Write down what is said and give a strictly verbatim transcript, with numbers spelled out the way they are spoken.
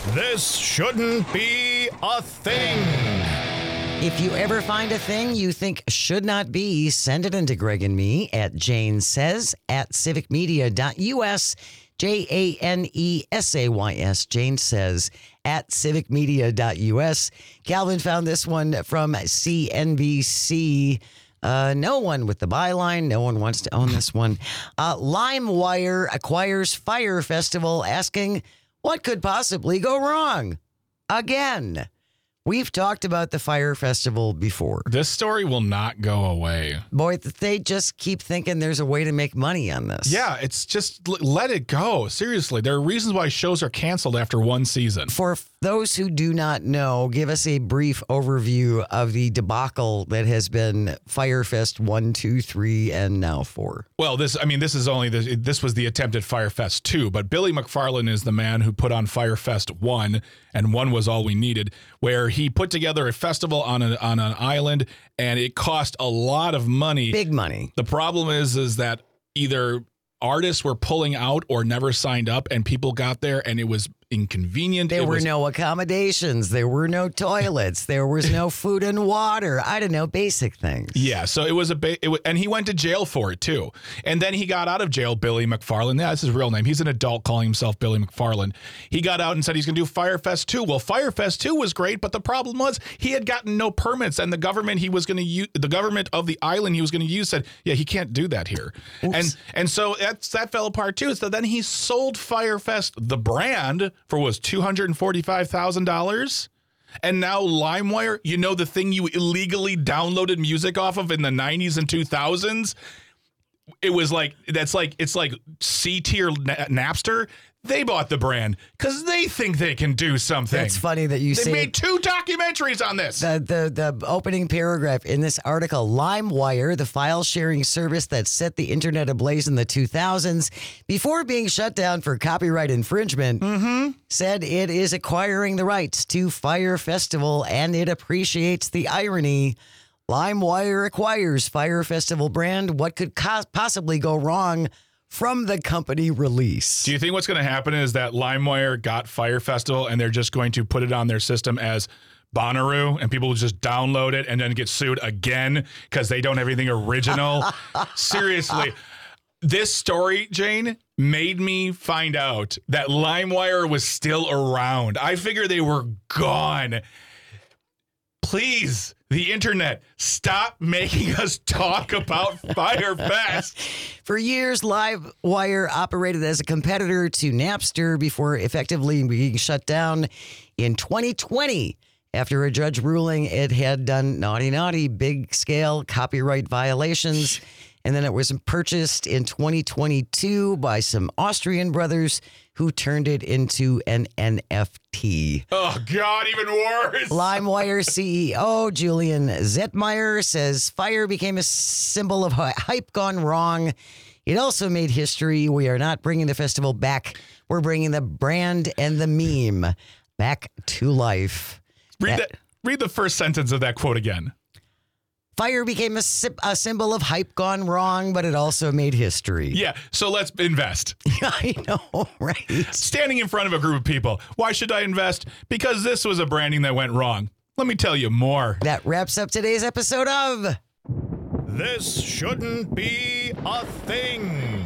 This shouldn't be a thing. If you ever find a thing you think should not be, send it into Greg and me at Jane Says at civic media dot U S. J A N E S A Y S. Jane Says at civic media dot U S. Calvin found this one from C N B C. Uh, no one with the byline. No one wants to own this one. Uh, LimeWire acquires Fyre Festival, asking, what could possibly go wrong? Again. We've talked about the Fyre Festival before. This story will not go away. Boy, they just keep thinking there's a way to make money on this. Yeah, it's just let it go. Seriously, there are reasons why shows are canceled after one season. For those who do not know, give us a brief overview of the debacle that has been Fyre Fest one, two, three, and now four. Well, this, I mean, this is only, the, this was the attempt at Fyre Fest two, but Billy McFarland is the man who put on Fyre Fest one, and one was all we needed, where he put together a festival on an, on an island, and it cost a lot of money. Big money. The problem is, is that either artists were pulling out or never signed up, and people got there, and it was inconvenient. There it were was, no accommodations. There were no toilets. There was no food and water. I don't know, basic things. Yeah, so it was a ba- it was, and he went to jail for it too. And then he got out of jail, Billy McFarland. Yeah, that's his real name. He's an adult calling himself Billy McFarland. He got out and said he's going to do Fyre Fest two. Well, Fyre Fest two was great, but the problem was he had gotten no permits, and the government he was going to use, the government of the island he was going to use said, yeah, he can't do that here. Oops. And and so that's that fell apart too. So then he sold Fyre Fest, the brand, for was two hundred forty-five thousand dollars. And now LimeWire, you know, the thing you illegally downloaded music off of in the nineties and two thousands, it was like, that's like, it's like C-tier Napster. They bought the brand because they think they can do something. It's funny that you they say made two documentaries on this. The, the the opening paragraph in this article, LimeWire, the file sharing service that set the internet ablaze in the two thousands, before being shut down for copyright infringement, Mm-hmm. said it is acquiring the rights to Fyre Festival, and it appreciates the irony. LimeWire acquires Fyre Festival brand. What could co- possibly go wrong from the company release? Do you think what's going to happen is that LimeWire got Fyre Festival and they're just going to put it on their system as Bonnaroo, and people will just download it and then get sued again because they don't have anything original? Seriously. This story, Jane, made me find out that LimeWire was still around. I figured they were gone. Please, the internet, stop making us talk about Fyre Fest. For years, LimeWire operated as a competitor to Napster before effectively being shut down in twenty twenty. After a judge ruling it had done naughty, naughty, big-scale copyright violations. And then it was purchased in twenty twenty-two by some Austrian brothers who turned it into an N F T. Oh, God, even worse. LimeWire C E O Julian Zetmeyer says Fyre became a symbol of hype gone wrong. It also made history. We are not bringing the festival back. We're bringing the brand and the meme back to life. Read, That- that, read the first sentence of that quote again. Fyre became a, a symbol of hype gone wrong, but it also made history. Yeah, so let's invest. I know, right? Standing in front of a group of people. Why should I invest? Because this was a branding that went wrong. Let me tell you more. That wraps up today's episode of This Shouldn't Be a Thing.